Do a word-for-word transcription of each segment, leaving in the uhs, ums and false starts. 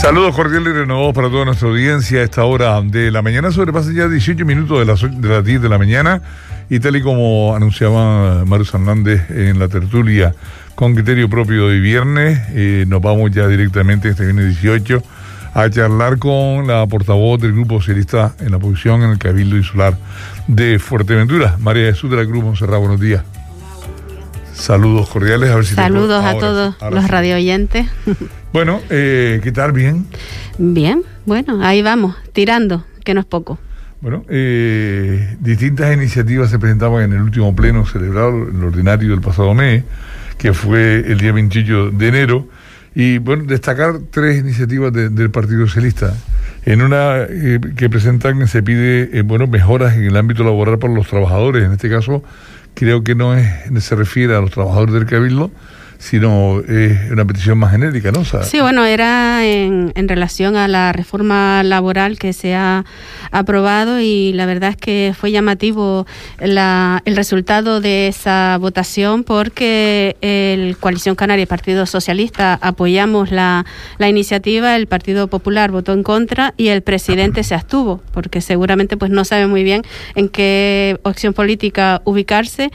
Saludos cordiales y renovados para toda nuestra audiencia a esta hora de la mañana. Sobrepasan ya dieciocho minutos de las, de las diez de la mañana y tal y como anunciaba Mario Hernández en la tertulia con criterio propio de viernes, eh, nos vamos ya directamente este viernes dieciocho a charlar con la portavoz del Grupo Socialista en la oposición en el Cabildo Insular de Fuerteventura, María Jesús de la Cruz Monserrat. Buenos días. Saludos cordiales. A ver si Saludos te... a ahora, todos ahora los sí. radio oyentes. Bueno, eh, ¿qué tal? ¿Bien? Bien, bueno, ahí vamos, tirando, que no es poco. Bueno, eh, distintas iniciativas se presentaban en el último pleno celebrado, en el ordinario del pasado mes, que fue el día veintiocho de enero, y bueno, destacar tres iniciativas de, del Partido Socialista. En una eh, que presentan se pide eh, bueno, mejoras en el ámbito laboral para los trabajadores. En este caso creo que no es se refiere a los trabajadores del Cabildo, sino es una petición más genérica, ¿no? O sea, sí, bueno, era en, en relación a la reforma laboral que se ha aprobado, y la verdad es que fue llamativo la, el resultado de esa votación, porque el Coalición Canaria y Partido Socialista apoyamos la, la iniciativa, el Partido Popular votó en contra y el presidente se abstuvo, porque seguramente pues no sabe muy bien en qué opción política ubicarse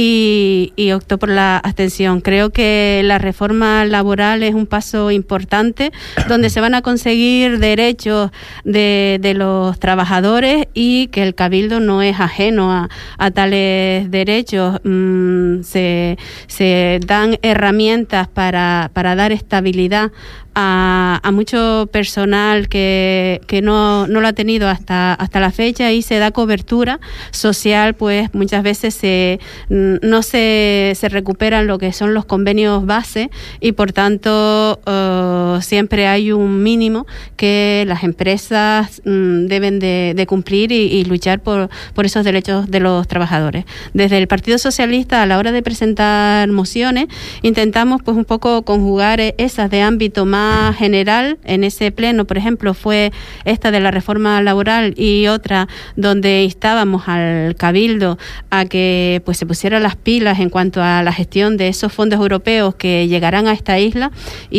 y, y optó por la abstención. Creo que la reforma laboral es un paso importante donde se van a conseguir derechos de, de los trabajadores, y que el Cabildo no es ajeno a, a tales derechos. Mm, se, se dan herramientas para, para dar estabilidad a, a mucho personal que, que no, no lo ha tenido hasta, hasta la fecha, y se da cobertura social, pues muchas veces se, no se, se recuperan lo que son los convenios base, y por tanto uh, siempre hay un mínimo que las empresas um, deben de, de cumplir y, y luchar por, por esos derechos de los trabajadores. Desde el Partido Socialista, a la hora de presentar mociones, intentamos pues un poco conjugar esas de ámbito más general. En ese pleno, por ejemplo, fue esta de la reforma laboral, y otra donde instábamos al Cabildo a que pues se pusiera las pilas en cuanto a la gestión de esos fondos europeos que llegarán a esta isla,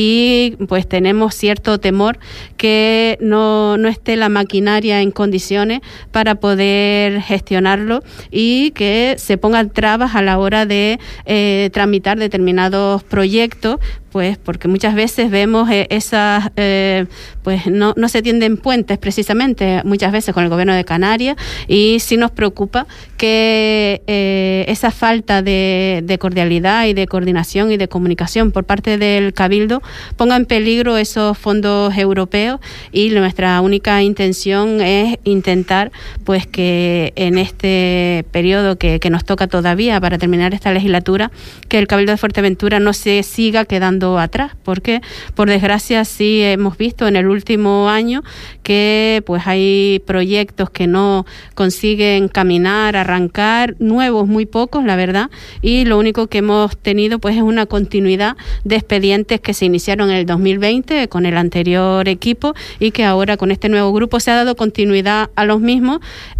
y pues tenemos cierto temor que no, no esté la maquinaria en condiciones para poder gestionarlo, y que se pongan trabas a la hora de eh, tramitar determinados proyectos, pues porque muchas veces vemos eh, esas, eh, pues no, no se tienden puentes precisamente muchas veces con el gobierno de Canarias, y sí nos preocupa que eh, esa falta de, de cordialidad y de coordinación y de comunicación por parte del Cabildo ponga en peligro esos fondos europeos, y nuestra única intención es intentar pues que en este periodo que, que nos toca todavía para terminar esta legislatura, que el Cabildo de Fuerteventura no se siga quedando atrás, porque por desgracia sí hemos visto en el último año que pues hay proyectos que no consiguen caminar, arrancar, nuevos muy pocos, la verdad, y lo único que hemos tenido pues es una continuidad de expedientes que se iniciaron en el dos mil veinte con el anterior equipo, y que ahora con este nuevo grupo se ha dado continuidad a los mismos,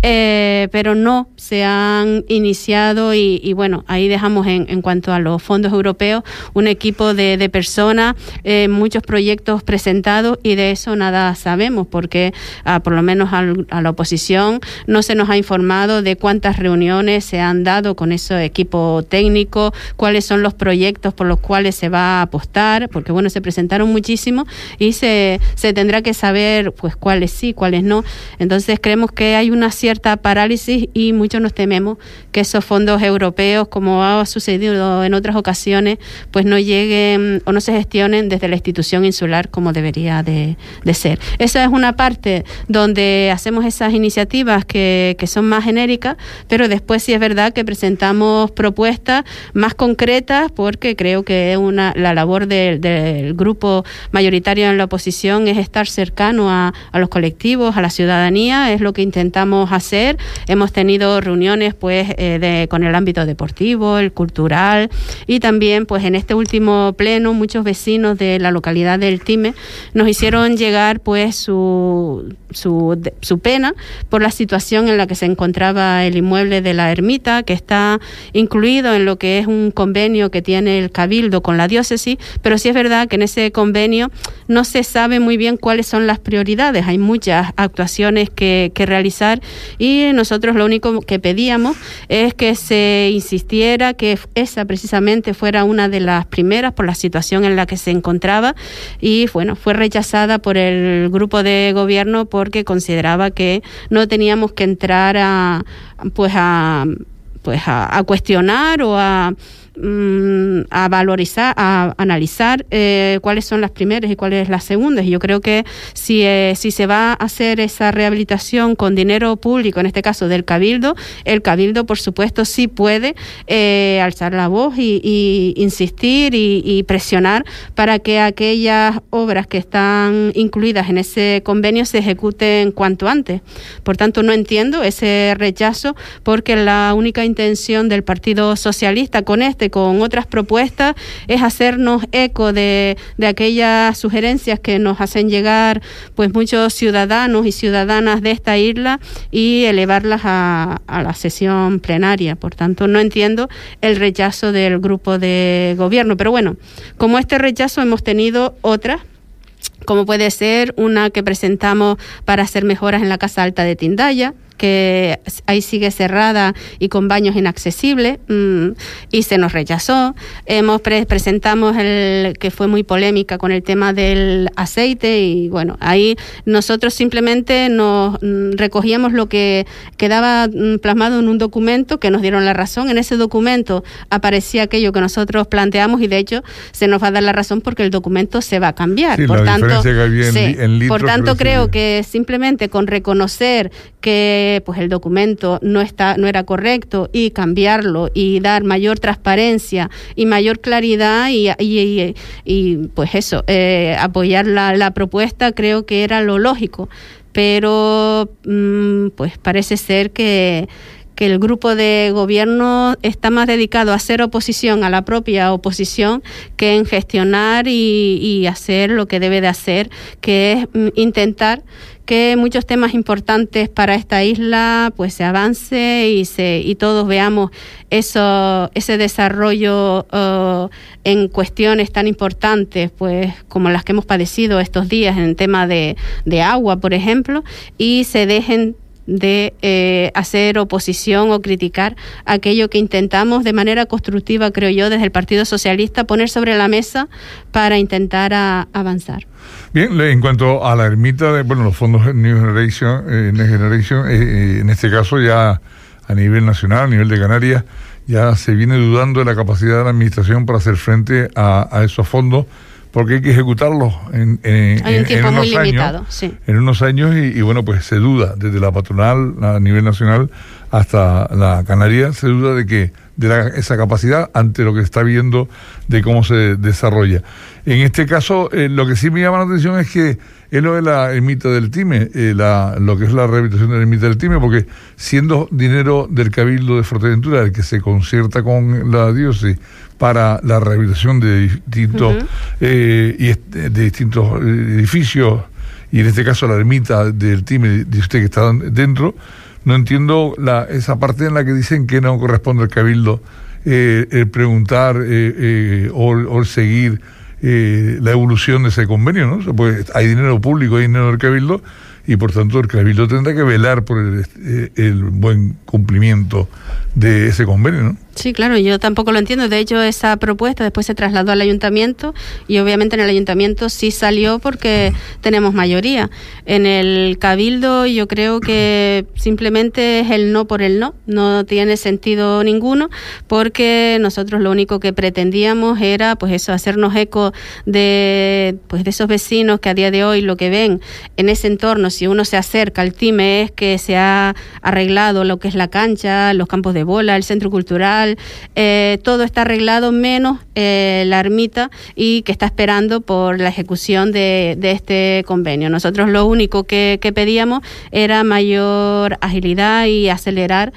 eh, pero no se han iniciado, y, y bueno, ahí dejamos en, en cuanto a los fondos europeos un equipo de, de personas, eh, muchos proyectos presentados, y de eso nada sabemos, porque ah, por lo menos al, a la oposición no se nos ha informado de cuántas reuniones se han dado con ese equipo técnico, cuáles son los proyectos por los cuales se va a apostar, porque bueno, se presentaron muchísimos y se, se tendrá que saber pues cuáles sí, cuáles no. Entonces creemos que hay una cierta parálisis, y muchos nos tememos que esos fondos europeos, como ha sucedido en otras ocasiones, pues no lleguen o no se gestionen desde la institución insular como debería de, de ser. Esa es una parte donde hacemos esas iniciativas que, que son más genéricas, pero después sí es verdad que presentamos propuestas más concretas, porque creo que una, la labor de, del grupo mayoritario en la oposición es estar cercano a, a los colectivos, a la ciudadanía, es lo que intentamos hacer. Hemos tenido reuniones pues eh, de, con el ámbito deportivo, el cultural, y también pues en este último pleno ciudadanos, muchos vecinos de la localidad del Time nos hicieron llegar pues su, su, su pena por la situación en la que se encontraba el inmueble de la ermita, que está incluido en lo que es un convenio que tiene el Cabildo con la diócesis, pero sí es verdad que en ese convenio no se sabe muy bien cuáles son las prioridades. Hay muchas actuaciones que, que realizar y nosotros lo único que pedíamos es que se insistiera que esa precisamente fuera una de las primeras por la situación en la que se encontraba, y bueno, fue rechazada por el grupo de gobierno porque consideraba que no teníamos que entrar a pues a pues a, a cuestionar o a a valorizar, a analizar eh, cuáles son las primeras y cuáles las segundas. Y yo creo que si, eh, si se va a hacer esa rehabilitación con dinero público, en este caso del Cabildo, el Cabildo por supuesto sí puede eh, alzar la voz y, y insistir y, y presionar para que aquellas obras que están incluidas en ese convenio se ejecuten cuanto antes. Por tanto, no entiendo ese rechazo, porque la única intención del Partido Socialista con este con otras propuestas es hacernos eco de, de aquellas sugerencias que nos hacen llegar pues muchos ciudadanos y ciudadanas de esta isla y elevarlas a, a la sesión plenaria. Por tanto, no entiendo el rechazo del grupo de gobierno, pero bueno, como este rechazo hemos tenido otras, como puede ser una que presentamos para hacer mejoras en la Casa Alta de Tindaya, que ahí sigue cerrada y con baños inaccesibles, mmm, y se nos rechazó. Hemos pre- presentamos el que fue muy polémica con el tema del aceite, y bueno, ahí nosotros simplemente nos mmm, recogíamos lo que quedaba mmm, plasmado en un documento que nos dieron la razón. En ese documento aparecía aquello que nosotros planteamos, y de hecho se nos va a dar la razón porque el documento se va a cambiar. Sí, por la tanto, diferencia que había en, sí, en litros, por tanto creo creo que simplemente con reconocer que pues el documento no está no era correcto y cambiarlo y dar mayor transparencia y mayor claridad y, y, y, y pues eso, eh, apoyar la, la propuesta, creo que era lo lógico, pero mmm, pues parece ser que que el grupo de gobierno está más dedicado a hacer oposición a la propia oposición que en gestionar y, y hacer lo que debe de hacer, que es mm, intentar que muchos temas importantes para esta isla pues se avance y se y todos veamos eso ese desarrollo uh, en cuestiones tan importantes pues como las que hemos padecido estos días en el tema de, de agua, por ejemplo, y se dejen de eh, hacer oposición o criticar aquello que intentamos de manera constructiva, creo yo, desde el Partido Socialista poner sobre la mesa para intentar a, avanzar. Bien, en cuanto a la ermita, de, bueno, los fondos New Generation, eh, Next Generation, eh, eh, en este caso ya a nivel nacional, a nivel de Canarias, ya se viene dudando de la capacidad de la administración para hacer frente a, a esos fondos, porque hay que ejecutarlos en, en, hay un tiempo en muy unos limitado, años, sí. en unos años y, y bueno, pues se duda desde la patronal a nivel nacional hasta la Canaria, se duda de que de la, esa capacidad ante lo que se está viendo de cómo se desarrolla. En este caso, eh, lo que sí me llama la atención es que es lo de la ermita del Time, eh, la, lo que es la rehabilitación de la ermita del Time, porque siendo dinero del Cabildo de Fuerteventura el que se concierta con la diócesis para la rehabilitación de distintos uh-huh. eh, y de distintos edificios, y en este caso la ermita del Time, dice usted que está dentro, no entiendo la, esa parte en la que dicen que no corresponde al Cabildo eh, el preguntar eh, eh, o, o el seguir eh, la evolución de ese convenio, ¿no? O sea, pues hay dinero público, hay dinero del Cabildo, y por tanto el Cabildo tendrá que velar por el, el buen cumplimiento de ese convenio, ¿no? Sí, claro, yo tampoco lo entiendo. De hecho, esa propuesta después se trasladó al ayuntamiento y obviamente en el ayuntamiento sí salió porque tenemos mayoría. En el Cabildo yo creo que simplemente es el no por el no, no tiene sentido ninguno, porque nosotros lo único que pretendíamos era pues eso, hacernos eco de pues de esos vecinos que a día de hoy lo que ven en ese entorno, si uno se acerca al Time, es que se ha arreglado lo que es la cancha, los campos de bola, el centro cultural, municipal, eh, todo está arreglado menos eh, la ermita, y que está esperando por la ejecución de, de este convenio. Nosotros lo único que, que pedíamos era mayor agilidad y acelerar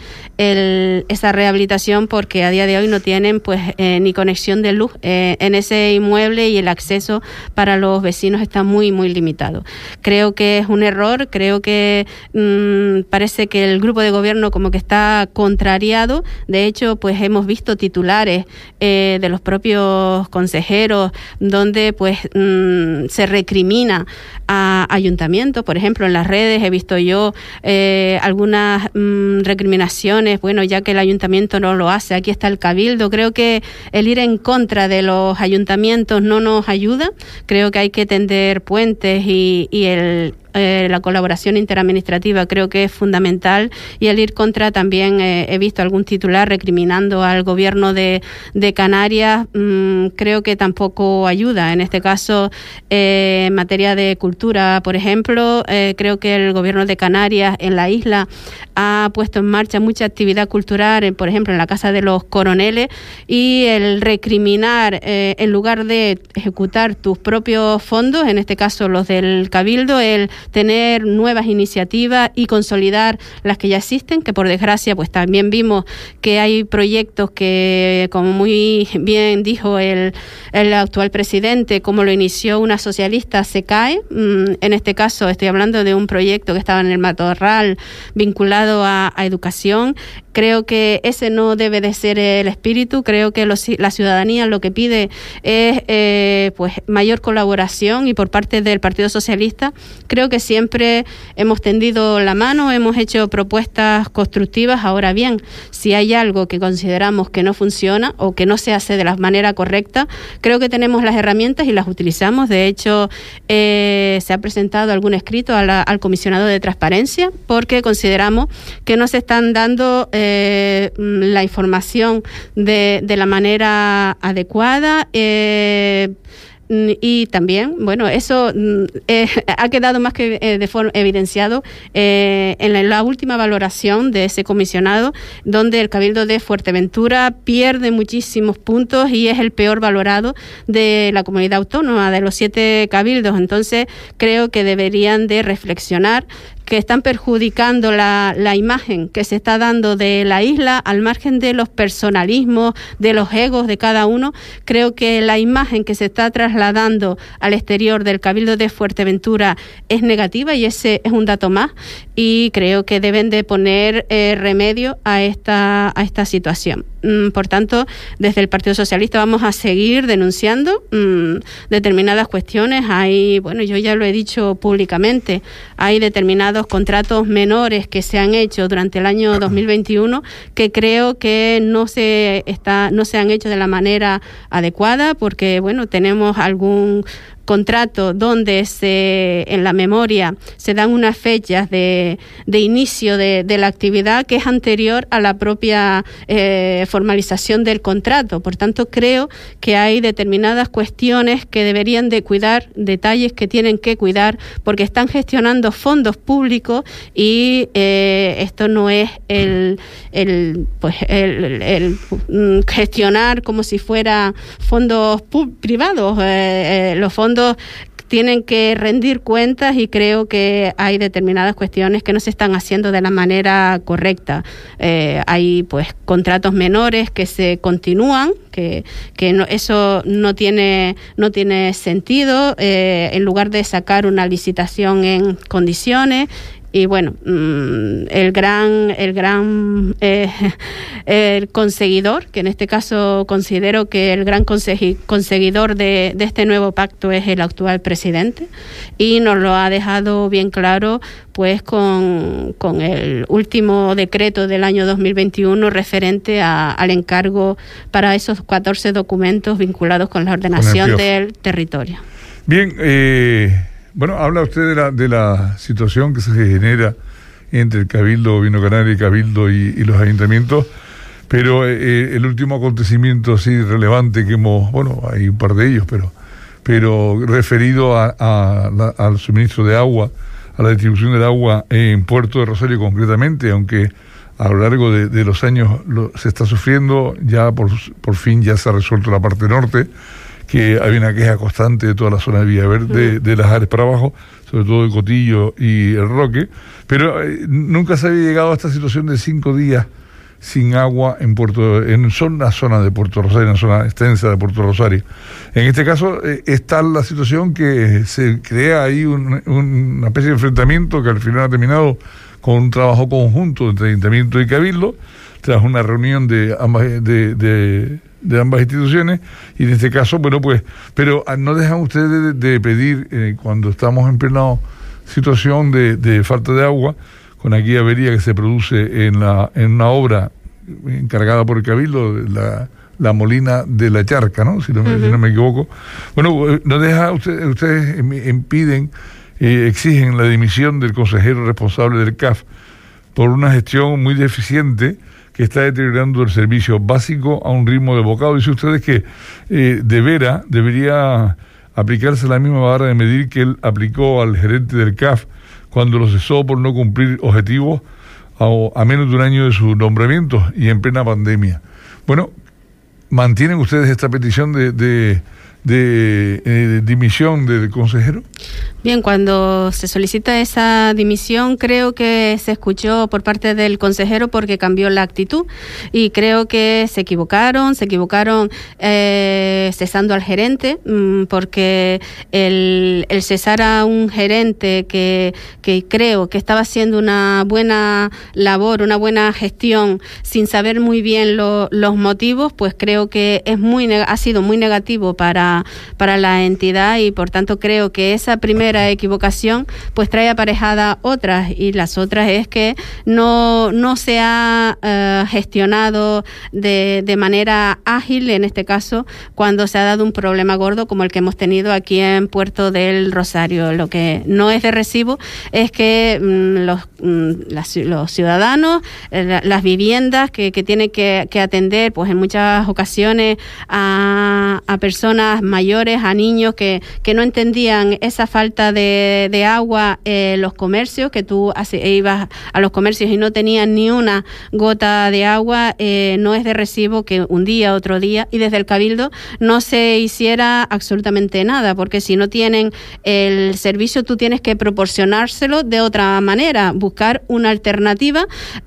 el, esa rehabilitación, porque a día de hoy no tienen pues eh, ni conexión de luz eh, en ese inmueble, y el acceso para los vecinos está muy muy limitado. Creo que es un error, creo que mmm, parece que el grupo de gobierno como que está contrariado. De hecho, pues hemos visto titulares eh, de los propios consejeros donde pues mmm, se recrimina a ayuntamientos. Por ejemplo, en las redes he visto yo eh, algunas mmm, recriminaciones, bueno, ya que el ayuntamiento no lo hace, aquí está el cabildo. Creo que el ir en contra de los ayuntamientos no nos ayuda. Creo que hay que tender puentes, y, y el Eh, la colaboración interadministrativa creo que es fundamental, y el ir contra también eh, he visto algún titular recriminando al gobierno de, de Canarias, mmm, creo que tampoco ayuda. En este caso, eh, en materia de cultura, por ejemplo, eh, creo que el gobierno de Canarias en la isla ha puesto en marcha mucha actividad cultural, eh, por ejemplo en la Casa de los Coroneles, y el recriminar eh, en lugar de ejecutar tus propios fondos, en este caso los del Cabildo, el tener nuevas iniciativas y consolidar las que ya existen, que por desgracia pues también vimos que hay proyectos que, como muy bien dijo el, el actual presidente, como lo inició una socialista, se cae. En este caso estoy hablando de un proyecto que estaba en el Matorral vinculado a, a educación. Creo que ese no debe de ser el espíritu. Creo que los, la ciudadanía lo que pide es eh, pues mayor colaboración, y por parte del Partido Socialista creo que siempre hemos tendido la mano, hemos hecho propuestas constructivas. Ahora bien, si hay algo que consideramos que no funciona o que no se hace de la manera correcta, creo que tenemos las herramientas y las utilizamos. De hecho, eh, se ha presentado algún escrito a la, al comisionado de transparencia, porque consideramos que no se están dando eh, Eh, la información de, de la manera adecuada, eh, y también, bueno, eso eh, ha quedado más que eh, de forma evidenciado eh, en la, la última valoración de ese comisionado, donde el Cabildo de Fuerteventura pierde muchísimos puntos y es el peor valorado de la comunidad autónoma, de los siete cabildos. Entonces creo que deberían de reflexionar que están perjudicando la, la imagen que se está dando de la isla, al margen de los personalismos, de los egos de cada uno. Creo que la imagen que se está trasladando al exterior del Cabildo de Fuerteventura es negativa, y ese es un dato más, y creo que deben de poner eh, remedio a esta, a esta situación. Mm, por tanto, desde el Partido Socialista vamos a seguir denunciando mm, determinadas cuestiones. Hay, bueno, yo ya lo he dicho públicamente, hay determinados contratos menores que se han hecho durante el año dos mil veintiuno que creo que no se está no se han hecho de la manera adecuada, porque bueno, tenemos algún contrato donde se en la memoria se dan unas fechas de, de inicio de, de la actividad que es anterior a la propia eh, formalización del contrato. Por tanto, creo que hay determinadas cuestiones que deberían de cuidar, detalles que tienen que cuidar, porque están gestionando fondos públicos, y eh, esto no es el, el pues el, el, el gestionar como si fuera fondos pu- privados. Eh, eh, los fondos tienen que rendir cuentas, y creo que hay determinadas cuestiones que no se están haciendo de la manera correcta. Eh, hay pues contratos menores que se continúan, que, que no, eso no tiene, no tiene sentido, eh, en lugar de sacar una licitación en condiciones. Y bueno, el gran, el gran eh, el conseguidor, que en este caso considero que el gran consegui- conseguidor de, de este nuevo pacto es el actual presidente, y nos lo ha dejado bien claro pues con, con el último decreto del año dos mil veintiuno referente a, al encargo para esos catorce documentos vinculados con la ordenación con del territorio. Bien, eh... bueno, habla usted de la, de la situación que se genera entre el Cabildo Gobierno Canario y Cabildo y, y los ayuntamientos, pero eh, el último acontecimiento así relevante que hemos, bueno, hay un par de ellos, pero, pero referido a, a la, al suministro de agua, a la distribución del agua en Puerto de Rosario concretamente, aunque a lo largo de, de los años lo, se está sufriendo. Ya por, por fin ya se ha resuelto la parte norte, que había una queja constante de toda la zona de Villaverde, uh-huh. de las áreas para abajo, sobre todo de Cotillo y El Roque, pero eh, nunca se había llegado a esta situación de cinco días sin agua en Puerto, en una zona de Puerto Rosario, una zona extensa de Puerto Rosario. En este caso eh, está la situación que se crea ahí un, un, una especie de enfrentamiento que al final ha terminado con un trabajo conjunto entre Ayuntamiento y Cabildo, tras una reunión de ambas, de, de, de ambas instituciones, y en este caso, bueno, pues, pero no dejan ustedes de, de pedir, eh, cuando estamos en plena situación de, de falta de agua, con aquella avería que se produce en la en una obra encargada por el Cabildo, la, la Molina de la Charca, ¿no? Si no, uh-huh. si no me equivoco. Bueno, no deja usted, ustedes impiden, eh, exigen la dimisión del consejero responsable del C A F por una gestión muy deficiente que está deteriorando el servicio básico a un ritmo de bocado. Dice ustedes que eh, de veras debería aplicarse la misma vara de medir que él aplicó al gerente del C A F cuando lo cesó por no cumplir objetivos a, a menos de un año de su nombramiento y en plena pandemia. Bueno, ¿mantienen ustedes esta petición de, de, de, de dimisión del consejero? Bien, cuando se solicita esa dimisión, creo que se escuchó por parte del consejero porque cambió la actitud, y creo que se equivocaron, se equivocaron eh, cesando al gerente, mmm, porque el, el cesar a un gerente que, que creo que estaba haciendo una buena labor, una buena gestión, sin saber muy bien lo, los motivos, pues creo que es muy ha sido muy negativo para, para la entidad, y por tanto creo que esa primera equivocación pues trae aparejada otras, y las otras es que no, no se ha uh, gestionado de, de manera ágil, en este caso cuando se ha dado un problema gordo como el que hemos tenido aquí en Puerto del Rosario. Lo que no es de recibo es que mm, los, mm, las, los ciudadanos, eh, las viviendas que, que tienen que, que atender pues en muchas ocasiones a, a personas mayores, a niños que, que no entendían esa falta de, de agua, eh, los comercios, que tú hace, ibas a los comercios y no tenías ni una gota de agua, eh, no es de recibo que un día, otro día, y desde el Cabildo no se hiciera absolutamente nada, porque si no tienen el servicio, tú tienes que proporcionárselo de otra manera, buscar una alternativa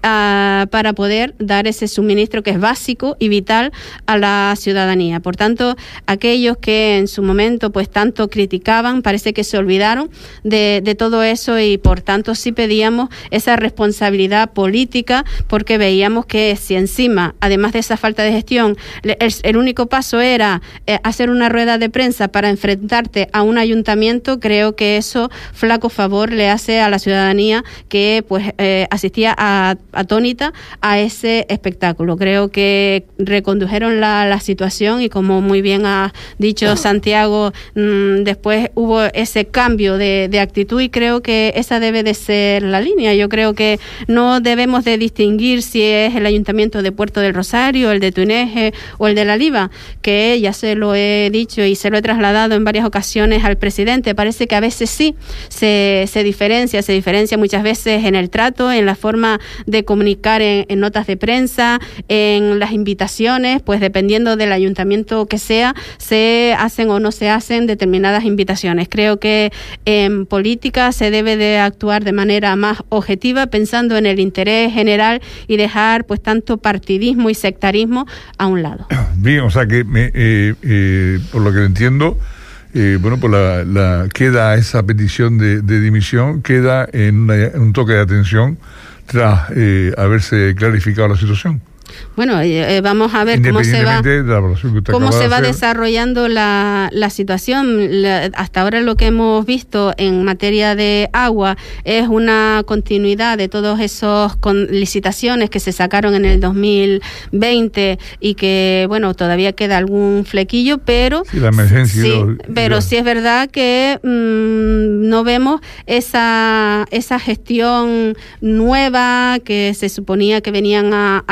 uh, para poder dar ese suministro que es básico y vital a la ciudadanía. Por tanto, aquellos que en su momento pues tanto criticaban, parece que se olvidaron de, de todo eso, y por tanto sí pedíamos esa responsabilidad política, porque veíamos que si encima, además de esa falta de gestión, el, el único paso era eh, hacer una rueda de prensa para enfrentarte a un ayuntamiento, creo que eso flaco favor le hace a la ciudadanía que pues eh, asistía a, atónita a ese espectáculo. Creo que recondujeron la, la situación, y como muy bien ha dicho Santiago, mmm, después hubo ese cambio de, de actitud, y creo que esa debe de ser la línea. Yo creo que no debemos de distinguir si es el Ayuntamiento de Puerto del Rosario, el de Tuneje o el de La Liva, que ya se lo he dicho y se lo he trasladado en varias ocasiones al presidente. Parece que a veces sí se, se diferencia, se diferencia muchas veces en el trato, en la forma de comunicar en, en notas de prensa, en las invitaciones, pues dependiendo del ayuntamiento que sea, se hacen o no se hacen determinadas invitaciones. Creo que en política se debe de actuar de manera más objetiva, pensando en el interés general, y dejar pues tanto partidismo y sectarismo a un lado. Bien, o sea que me, eh, eh, por lo que entiendo, eh, bueno, pues la, la, queda esa petición de, de dimisión, queda en, una, en un toque de atención tras eh, haberse clarificado la situación. Bueno, eh, vamos a ver cómo se va, cómo se va desarrollando la, la situación. La, hasta ahora lo que hemos visto en materia de agua es una continuidad de todos esos con licitaciones que se sacaron en el dos mil veinte, y que, bueno, todavía queda algún flequillo, pero sí, la emergencia sí, lo, pero lo... sí es verdad que mmm, no vemos esa, esa gestión nueva que se suponía que venían a, a resolver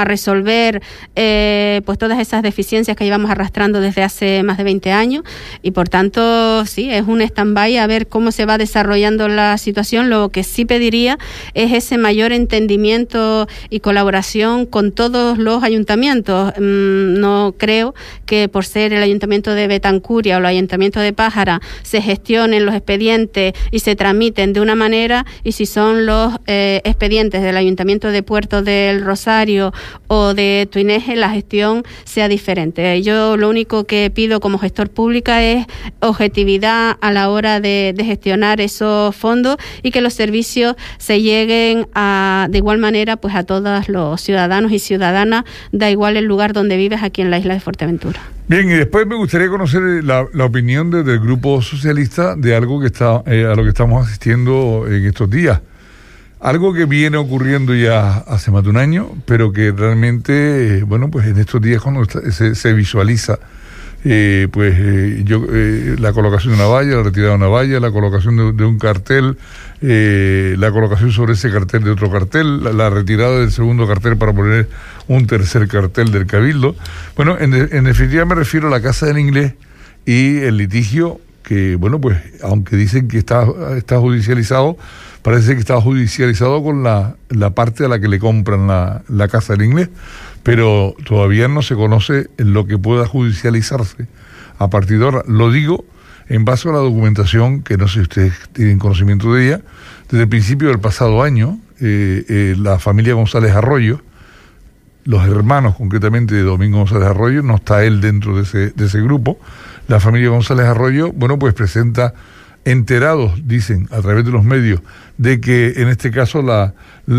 resolver eh, pues todas esas deficiencias que llevamos arrastrando desde hace más de veinte años, y por tanto sí, es un stand-by a ver cómo se va desarrollando la situación. Lo que sí pediría es ese mayor entendimiento y colaboración con todos los ayuntamientos. Mm, no creo que por ser el ayuntamiento de Betancuria o el ayuntamiento de Pájara se gestionen los expedientes y se tramiten de una manera, y si son los eh, expedientes del ayuntamiento de Puerto del Rosario o de Tuineje, la gestión sea diferente. Yo lo único que pido como gestor pública es objetividad a la hora de, de gestionar esos fondos, y que los servicios se lleguen a, de igual manera pues a todos los ciudadanos y ciudadanas, da igual el lugar donde vives aquí en la isla de Fuerteventura. Bien, y después me gustaría conocer la, la opinión desde el Grupo Socialista de algo que está eh, a lo que estamos asistiendo en estos días. Algo que viene ocurriendo ya hace más de un año, pero que realmente, eh, bueno, pues en estos días cuando se, se visualiza eh, pues eh, yo eh, la colocación de una valla, la retirada de una valla, la colocación de, de un cartel, eh, la colocación sobre ese cartel de otro cartel, la, la retirada del segundo cartel para poner un tercer cartel del Cabildo. Bueno, en, en definitiva me refiero a la Casa del Inglés y el litigio que, bueno, pues aunque dicen que está, está judicializado, parece que está judicializado con la, la parte a la que le compran la, la Casa del Inglés, pero todavía no se conoce lo que pueda judicializarse a partir de ahora. Lo digo en base a la documentación, que no sé si ustedes tienen conocimiento de ella. Desde el principio del pasado año, eh, eh, la familia González Arroyo, los hermanos concretamente de Domingo González Arroyo, no está él dentro de ese, de ese grupo, la familia González Arroyo, bueno, pues presenta, enterados, dicen, a través de los medios, de que en este caso la,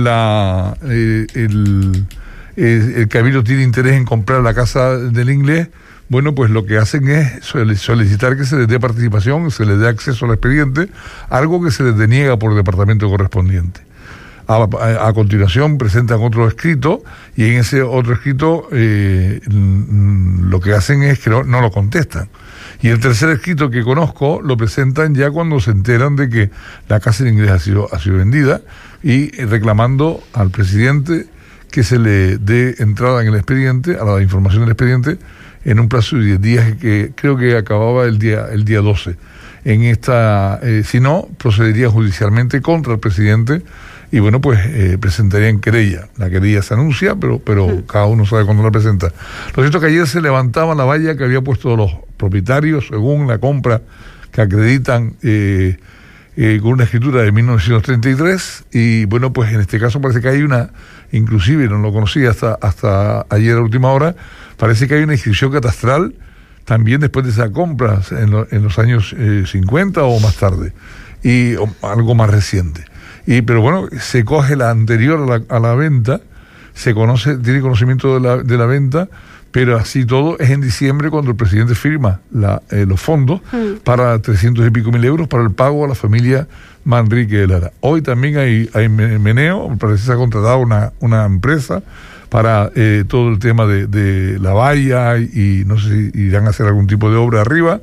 la eh, el, el, el Cabildo tiene interés en comprar la Casa del Inglés. Bueno, pues lo que hacen es solicitar que se les dé participación, se les dé acceso al expediente, algo que se les deniega por el departamento correspondiente. A, a, a continuación presentan otro escrito, y en ese otro escrito eh, lo que hacen es que no, no lo contestan. Y el tercer escrito que conozco lo presentan ya cuando se enteran de que la Casa del Inglés ha sido, ha sido vendida, y reclamando al presidente que se le dé entrada en el expediente, a la información del expediente, en un plazo de diez días, que creo que acababa el día el día doce. En esta, eh, si no, procedería judicialmente contra el presidente, y bueno, pues eh, presentarían querella. La querella se anuncia, pero pero sí. Cada uno sabe cuándo la presenta. Lo cierto es que ayer se levantaba la valla que había puesto los propietarios, según la compra que acreditan eh, eh, con una escritura de mil novecientos treinta y tres, y bueno, pues en este caso parece que hay una, inclusive no lo conocía hasta, hasta ayer a última hora, parece que hay una inscripción catastral también después de esa compra, en, lo, en los años eh, cincuenta o más tarde, y o, algo más reciente. Y pero bueno, se coge la anterior a la, a la venta, se conoce, tiene conocimiento de la, de la venta, pero así todo es en diciembre cuando el presidente firma la, eh, los fondos mm. para trescientos y pico mil euros para el pago a la familia Manrique de Lara. Hoy también hay, hay meneo, parece que se ha contratado una, una empresa para eh, todo el tema de, de la valla, y, y no sé si irán a hacer algún tipo de obra arriba,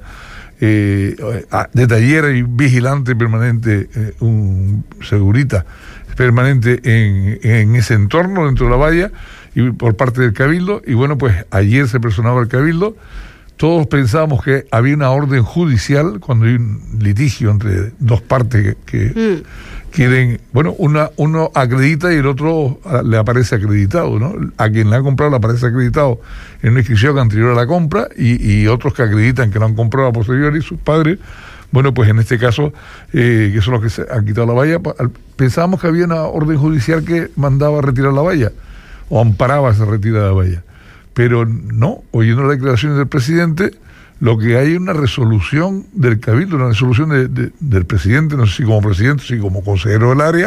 eh, de taller y vigilante permanente, eh, un segurita permanente en, en ese entorno dentro de la valla, y por parte del Cabildo. Y bueno, pues ayer se personaba el Cabildo. Todos pensábamos que había una orden judicial cuando hay un litigio entre dos partes que, que mm. quieren, bueno, una, uno acredita y el otro le aparece acreditado, ¿no? A quien le ha comprado le aparece acreditado en una inscripción anterior a la compra, y, y otros que acreditan que lo han comprado a posteriori, sus padres. Bueno, pues en este caso, eh, que son los que se han quitado la valla, pensábamos que había una orden judicial que mandaba a retirar la valla, o amparaba esa retirada de la valla. Pero no, oyendo las declaraciones del presidente, lo que hay es una resolución del Cabildo, una resolución de, de, del presidente, no sé si como presidente, si como consejero del área,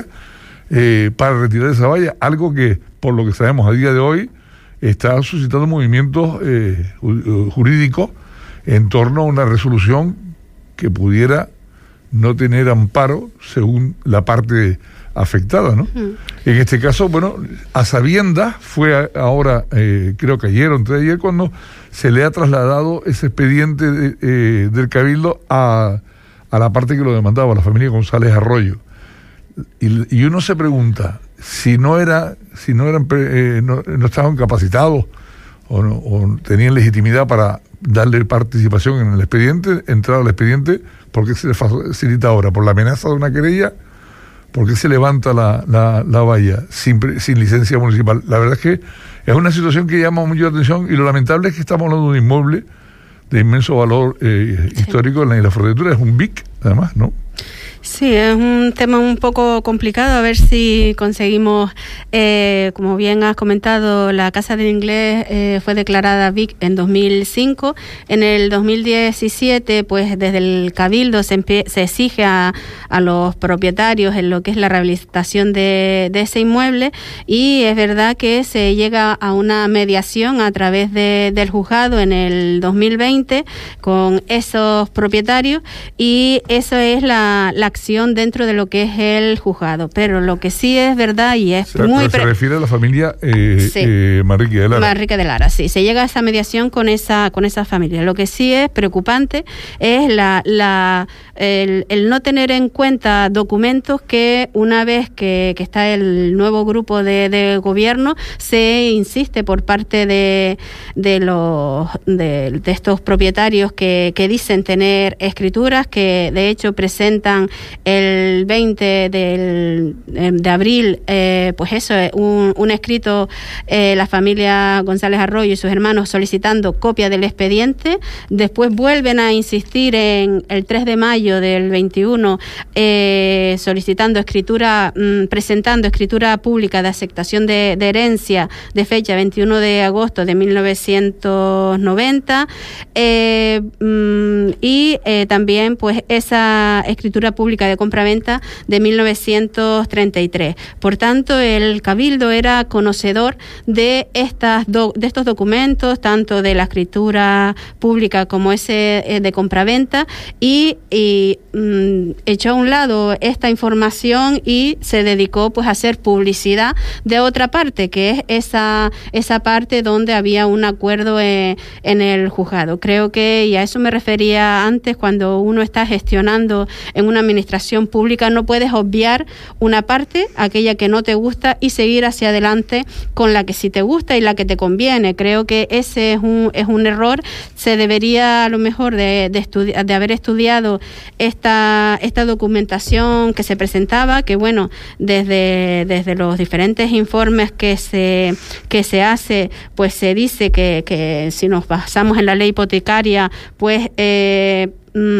eh, para retirar esa valla, algo que, por lo que sabemos a día de hoy, está suscitando movimientos eh, jurídicos en torno a una resolución que pudiera no tener amparo según la parte afectada, ¿no? Uh-huh. En este caso, bueno, a sabiendas fue a, ahora, eh, creo que ayer o entre ayer, cuando se le ha trasladado ese expediente de, eh, del Cabildo a, a la parte que lo demandaba, la familia González Arroyo. Y, y uno se pregunta, si no era, si no eran, eh, no, no estaban capacitados o, no, o tenían legitimidad para darle participación en el expediente, entrada al expediente, ¿por qué se les facilita ahora? ¿Por la amenaza de una querella? ¿Por qué se levanta la, la, la valla sin, sin licencia municipal? La verdad es que es una situación que llama mucho la atención, y lo lamentable es que estamos hablando de un inmueble de inmenso valor eh, sí. histórico en la Isla Fuerteventura. Es un B I C, además, ¿no? Sí, es un tema un poco complicado, a ver si conseguimos, eh, como bien has comentado, la Casa del Inglés eh, fue declarada B I C en dos mil cinco. En el dos mil diecisiete, pues desde el Cabildo se, se exige a, a los propietarios en lo que es la rehabilitación de, de ese inmueble, y es verdad que se llega a una mediación a través de, del juzgado en el dos mil veinte con esos propietarios, y eso es la, la acción dentro de lo que es el juzgado. Pero lo que sí es verdad y es se, muy... Se pre- refiere a la familia eh, sí. eh, Manrique de Lara. Manrique de Lara, sí. Se llega a esa mediación con esa con esa familia. Lo que sí es preocupante es la, la el, el no tener en cuenta documentos que una vez que, que está el nuevo grupo de, de gobierno, se insiste por parte de, de los de, de estos propietarios que, que dicen tener escrituras, que de hecho presentan el veinte del, de abril, eh, pues eso, un, un escrito, eh, la familia González Arroyo y sus hermanos solicitando copia del expediente. Después vuelven a insistir en el tres de mayo del veintiuno, eh, solicitando escritura, mmm, presentando escritura pública de aceptación de, de herencia de fecha veintiuno de agosto de mil novecientos noventa, eh, mmm, y eh, también pues esa escritura pública de compraventa de mil novecientos treinta y tres. Por tanto, el Cabildo era conocedor de estas do, de estos documentos, tanto de la escritura pública como ese eh, de compraventa, y, y mm, echó a un lado esta información y se dedicó pues a hacer publicidad de otra parte, que es esa esa parte donde había un acuerdo eh, en el juzgado. Creo que, y a eso me refería antes, cuando uno está gestionando en una administración pública, no puedes obviar una parte, aquella que no te gusta, y seguir hacia adelante con la que sí te gusta y la que te conviene. Creo que ese es un es un error. Se debería a lo mejor de, de, estudi- de haber estudiado esta esta documentación que se presentaba, que bueno, desde, desde los diferentes informes que se que se hace, pues se dice que, que si nos basamos en la ley hipotecaria, pues eh,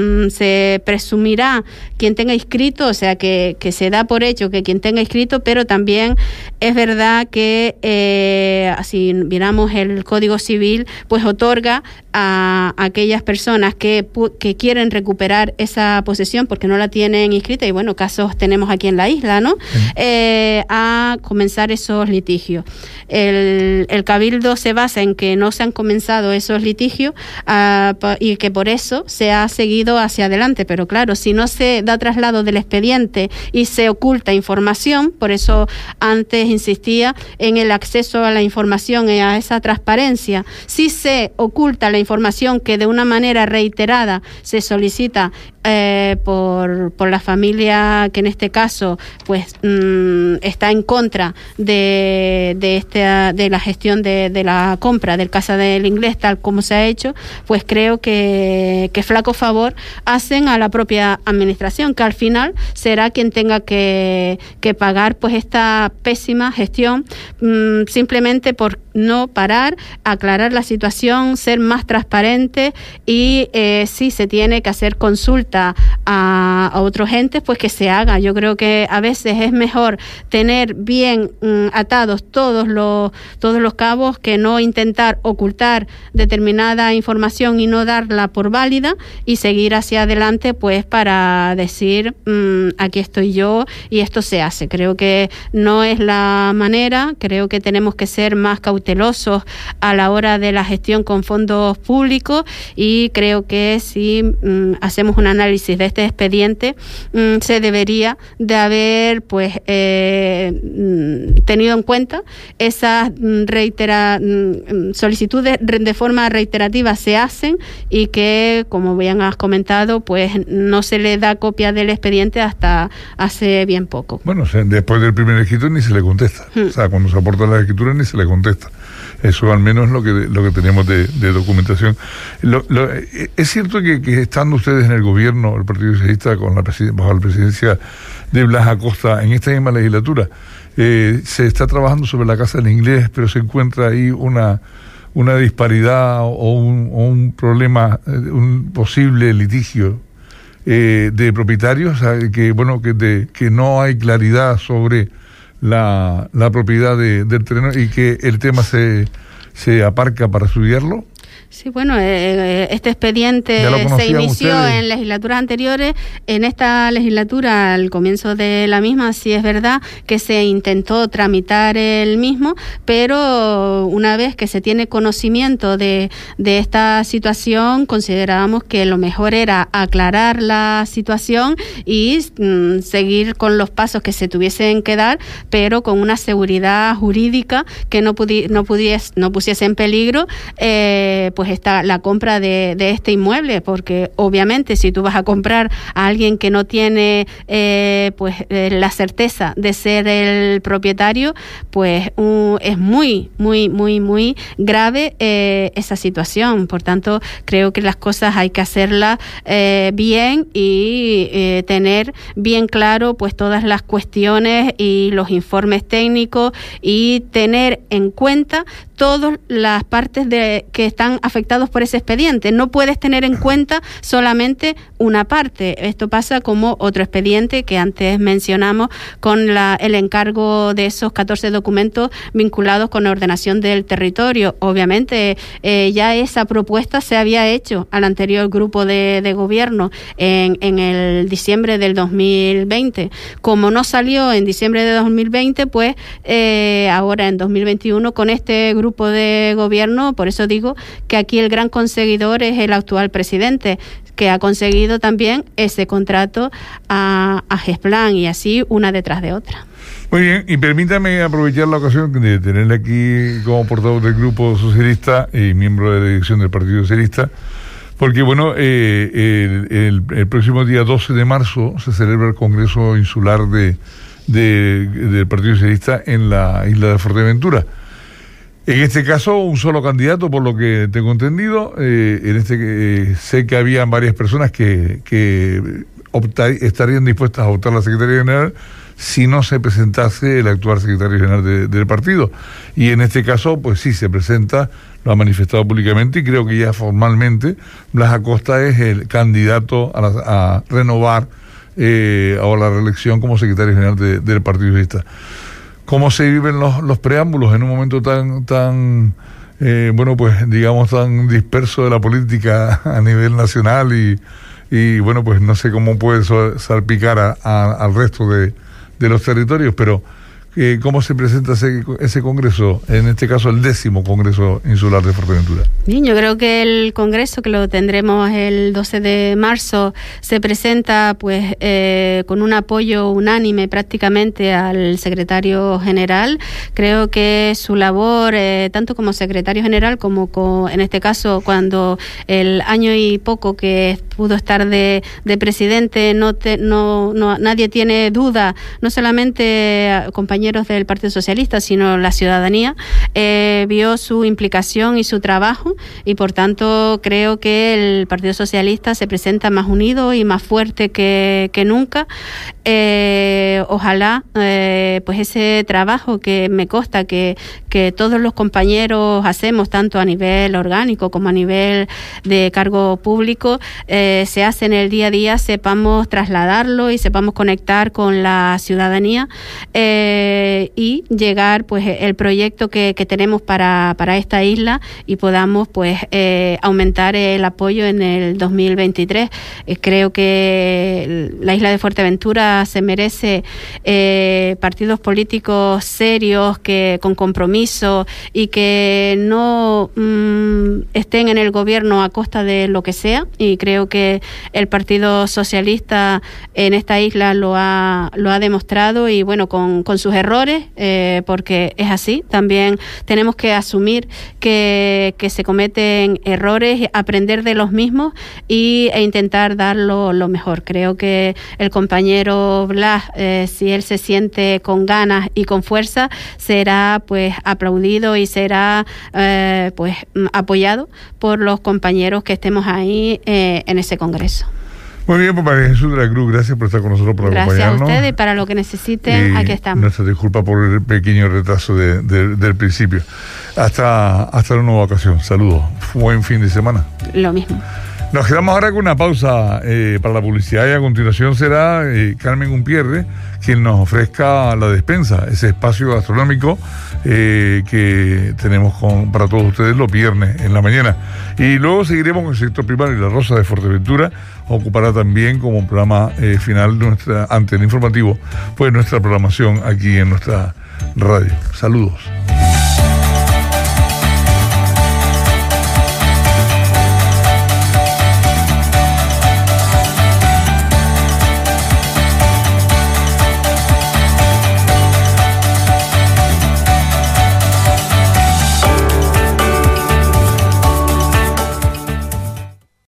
se presumirá quien tenga inscrito, o sea que, que se da por hecho que quien tenga inscrito, pero también es verdad que eh, si miramos el Código Civil, pues otorga a, a aquellas personas que, que quieren recuperar esa posesión porque no la tienen inscrita, y bueno, casos tenemos aquí en la isla, ¿no? Sí. Eh, a comenzar esos litigios. El, el Cabildo se basa en que no se han comenzado esos litigios uh, y que por eso se ha seguido hacia adelante, pero claro, si no se da traslado del expediente y se oculta información, por eso antes insistía en el acceso a la información y a esa transparencia. Si se oculta la información que de una manera reiterada se solicita eh, por, por la familia que en este caso pues mmm, está en contra de, de, este, de la gestión de, de la compra del Casa del Inglés tal como se ha hecho, pues creo que, que flaco favor hacen a la propia administración, que al final será quien tenga que, que pagar pues esta pésima gestión, mmm, simplemente por no parar, aclarar la situación, ser más transparente, y eh, si se tiene que hacer consulta a, a otros entes, pues que se haga. Yo creo que a veces es mejor tener bien mm, atados todos los todos los cabos que no intentar ocultar determinada información y no darla por válida y seguir hacia adelante pues para decir mmm, aquí estoy yo y esto se hace. Creo que no es la manera, creo que tenemos que ser más cautelosos cautelosos a la hora de la gestión con fondos públicos, y creo que si mm, hacemos un análisis de este expediente, mm, se debería de haber pues eh, tenido en cuenta esas reitera, solicitudes de forma reiterativa se hacen, y que, como bien has comentado, pues no se le da copia del expediente hasta hace bien poco. Bueno, o sea, después del primer escrito ni se le contesta. Hmm. O sea, cuando se aportan las escrituras ni se le contesta. Eso al menos es lo que, lo que tenemos de, de documentación. Lo, lo, es cierto que, que estando ustedes en el gobierno, el Partido Socialista, con la bajo la presidencia de Blas Acosta, en esta misma legislatura, eh, se está trabajando sobre la Casa del Inglés, pero se encuentra ahí una, una disparidad o un, o un problema, un posible litigio eh, de propietarios, que bueno que, de, que no hay claridad sobre la, la propiedad de, del terreno, y que el tema se, se aparca para estudiarlo. Sí, bueno, eh, este expediente se inició ustedes en legislaturas anteriores. En esta legislatura, al comienzo de la misma, sí es verdad que se intentó tramitar el mismo, pero una vez que se tiene conocimiento de, de esta situación, considerábamos que lo mejor era aclarar la situación y mm, seguir con los pasos que se tuviesen que dar, pero con una seguridad jurídica que no, pudi- no, pudiese, no pusiese en peligro eh, pues está la compra de, de este inmueble, porque obviamente si tú vas a comprar a alguien que no tiene eh, pues eh, la certeza de ser el propietario, pues uh, es muy, muy, muy, muy grave eh, esa situación. Por tanto, creo que las cosas hay que hacerlas eh, bien y eh, tener bien claro pues todas las cuestiones y los informes técnicos, y tener en cuenta todas las partes de que están afectados por ese expediente. No puedes tener en cuenta solamente una parte. Esto pasa como otro expediente que antes mencionamos, con la, el encargo de esos catorce documentos vinculados con la ordenación del territorio. Obviamente eh, ya esa propuesta se había hecho al anterior grupo de, de gobierno en, en el diciembre del dos mil veinte. Como no salió en diciembre de dos mil veinte, pues eh, ahora en dos mil veintiuno con este grupo grupo de gobierno, por eso digo que aquí el gran conseguidor es el actual presidente, que ha conseguido también ese contrato a, a Gesplan, y así una detrás de otra. Muy bien, y permítame aprovechar la ocasión de tenerle aquí como portavoz del Grupo Socialista y miembro de la dirección del Partido Socialista, porque bueno, eh, el, el, el próximo día doce de marzo se celebra el Congreso Insular de, de, del Partido Socialista en la isla de Fuerteventura. En este caso, un solo candidato, por lo que tengo entendido. Eh, en este eh, sé que habían varias personas que, que optar, estarían dispuestas a optar a la Secretaría General si no se presentase el actual secretario general de, del partido. Y en este caso, pues sí, se presenta, lo ha manifestado públicamente, y creo que ya formalmente Blas Acosta es el candidato a, la, a renovar eh, a la reelección como secretario general de, del Partido Socialista. ¿Cómo se viven los, los preámbulos en un momento tan, tan eh, bueno, pues digamos tan disperso de la política a nivel nacional, y, y bueno, pues no sé cómo puede salpicar a, a, al resto de, de los territorios, pero eh, ¿cómo se presenta ese, ese congreso, en este caso el décimo Congreso Insular de Fuerteventura? Bien, yo creo que el congreso, que lo tendremos el doce de marzo, se presenta pues eh, con un apoyo unánime prácticamente al secretario general. Creo que su labor, eh, tanto como secretario general como con, en este caso cuando el año y poco que pudo estar de, de presidente, no, te, no, no nadie tiene duda, no solamente compañeros del Partido Socialista, sino la ciudadanía, eh, vio su implicación y su trabajo, y por tanto creo que el Partido Socialista se presenta más unido y más fuerte que, que nunca. Eh, ojalá eh, pues ese trabajo que me consta que, que todos los compañeros hacemos, tanto a nivel orgánico como a nivel de cargo público, eh, se hace en el día a día, sepamos trasladarlo y sepamos conectar con la ciudadanía. Eh, eh, y llegar pues el proyecto que, que tenemos para, para esta isla y podamos pues eh, aumentar el apoyo en el dos mil veintitrés. Eh, creo que la isla de Fuerteventura se merece eh, partidos políticos serios, que con compromiso y que no mmm, estén en el gobierno a costa de lo que sea, y creo que el Partido Socialista en esta isla lo ha, lo ha demostrado, y bueno, con, con sus errores, eh, porque es así. También tenemos que asumir que, que se cometen errores, aprender de los mismos y, e intentar dar lo, lo mejor. Creo que el compañero Blas, eh, si él se siente con ganas y con fuerza, será pues aplaudido y será eh, pues apoyado por los compañeros que estemos ahí eh, en ese congreso. Muy bien, pues María Jesús de la Cruz, gracias por estar con nosotros, por gracias acompañarnos. Gracias a ustedes, para lo que necesiten, y aquí estamos. Nuestra disculpa por el pequeño retraso de, de, del principio. Hasta, hasta una nueva ocasión. Saludos. Buen fin de semana. Lo mismo. Nos quedamos ahora con una pausa eh, para la publicidad, y a continuación será eh, Carmen Umpierre quien nos ofrezca la despensa, ese espacio gastronómico eh, que tenemos con, para todos ustedes los viernes en la mañana. Y luego seguiremos con el sector primario, y La Rosa de Fuerteventura ocupará también como programa eh, final nuestra, ante el informativo, pues nuestra programación aquí en nuestra radio. Saludos.